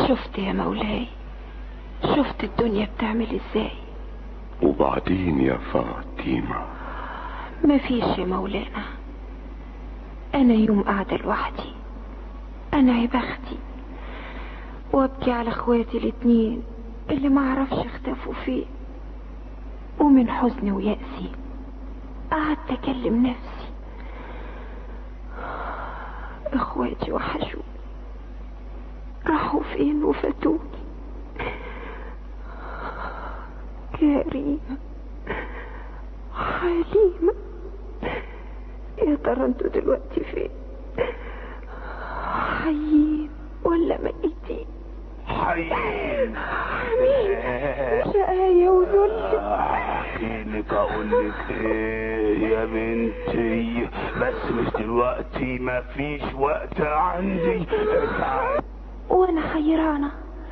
شفت يا مولاي، شفت الدنيا بتعمل ازاي. وبعدين يا فاطمة؟ مفيش يا مولانا، انا يوم قاعدة لوحدي انا يا بختي، وابكي على اخواتي الاتنين اللي ما اعرفش اختفوا فين. ومن حزني ويأسي قعدت اكلم نفسي، اخواتي وحشوا راحوا فين وفاتوني. كريمة، حليمة، يا ترى انتوا دلوقتي فين؟ حيين ولا ميتين؟ حيين. شقاية وذل. احكيلك اقولك ايه يا بنتي، بس مش دلوقتي، مفيش وقت عندي. وانا حيرانة.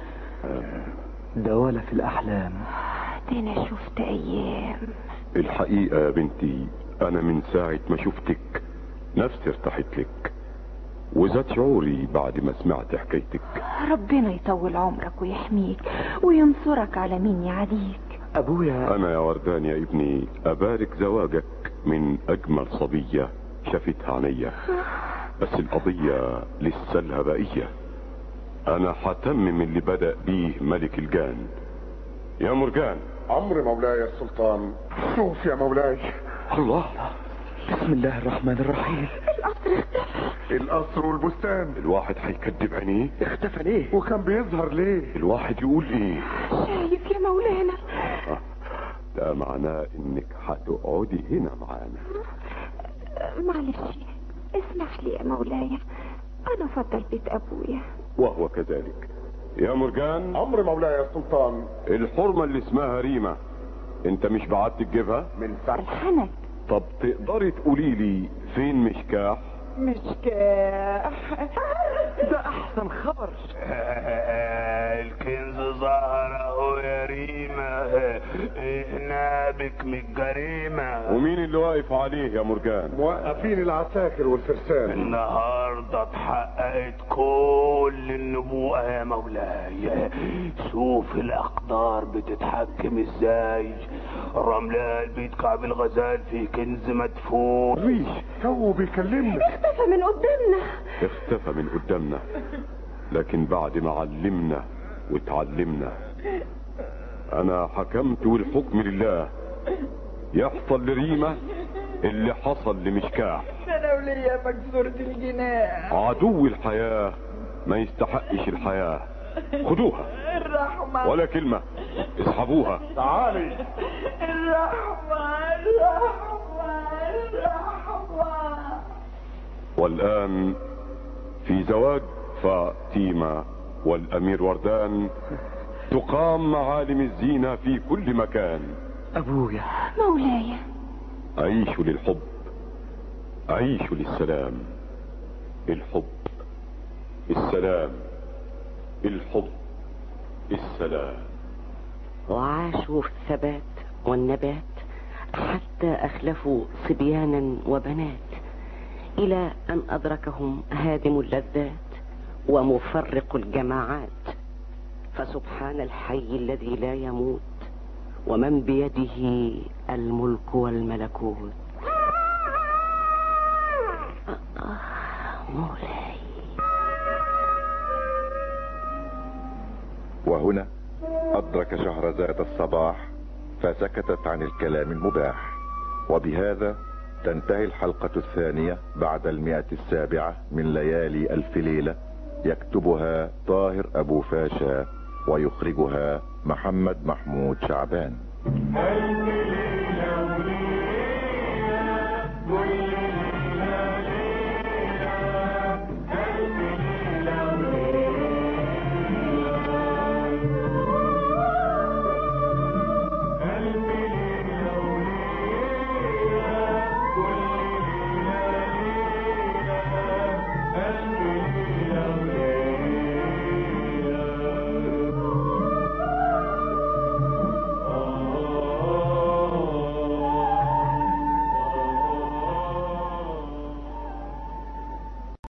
ده ولا في الاحلام، ده انا شفت ايام. الحقيقة يا بنتي انا من ساعة ما شفتك نفسي ارتحت لك، وزاد شعوري بعد ما سمعت حكايتك. ربنا يطول عمرك ويحميك وينصرك على مين يعاديك. ابويا انا يا وردان يا ابني ابارك زواجك من اجمل صبية شافتها عينيا، بس القضية لسه لها بقية. انا حتمم اللي بدأ بيه ملك الجان. يا مرجان. امر مولاي السلطان. شوف يا مولاي. الله، بسم الله الرحمن الرحيم. القصر اختفى. القصر والبستان. الواحد هيكدب عينيه؟ اختفى ليه؟ وكان بيظهر ليه؟ الواحد يقول ايه؟ شايف يا مولانا؟ ده معناه انك هتقعدي هنا معانا. معلش اسمح لي يا مولاي، انا فضل بيت ابويا. وهو كذلك. يا مرجان. امر مولاي السلطان. الحرمة اللي اسمها ريمة انت مش بعت تجيبها؟ من ساعة الحنك. طب تقدري تقولي لي فين مشكاح؟ مشكاح ده احسن خبر. الكنز ظهر اهو يا ريمة، احنا بك من الجريمة. ومين اللي واقف عليه يا مرجان؟ موقفين العساكر والفرسان. النهاردة اتحققت كل النبوءة يا مولاي. شوف الاقدار بتتحكم ازاي. رملة البيت كعب الغزال في كنز مدفون. ريش تو بيكلمنا. اختفى من قدامنا. اختفى من قدامنا، لكن بعد ما علمنا وتعلمنا. انا حكمت والحكم لله. يحصل لريمة اللي حصل لمشكاح. انا وليا مكسورة الجناح. عدو الحياة ما يستحقش الحياة. خدوها. الرحمة. ولا كلمة. اسحبوها. تعالي. الرحمة الرحمة الرحمة. والآن في زواج فاطمة والأمير وردان تقام معالم الزينة في كل مكان. ابويا. مولاي. عيشوا للحب، عيشوا للسلام. الحب، السلام، الحب، السلام. وعاشوا في الثبات والنبات حتى أخلفوا صبيانا وبنات، إلى أن أدركهم هادم اللذات ومفرق الجماعات. فسبحان الحي الذي لا يموت، ومن بيده الملك والملكوت. مولاي. وهنا أدرك شهرزاد الصباح فسكتت عن الكلام المباح. وبهذا تنتهي الحلقة الثانية بعد 107 من ليالي ألف ليلة، يكتبها طاهر أبو فاشا ويخرجها محمد محمود شعبان.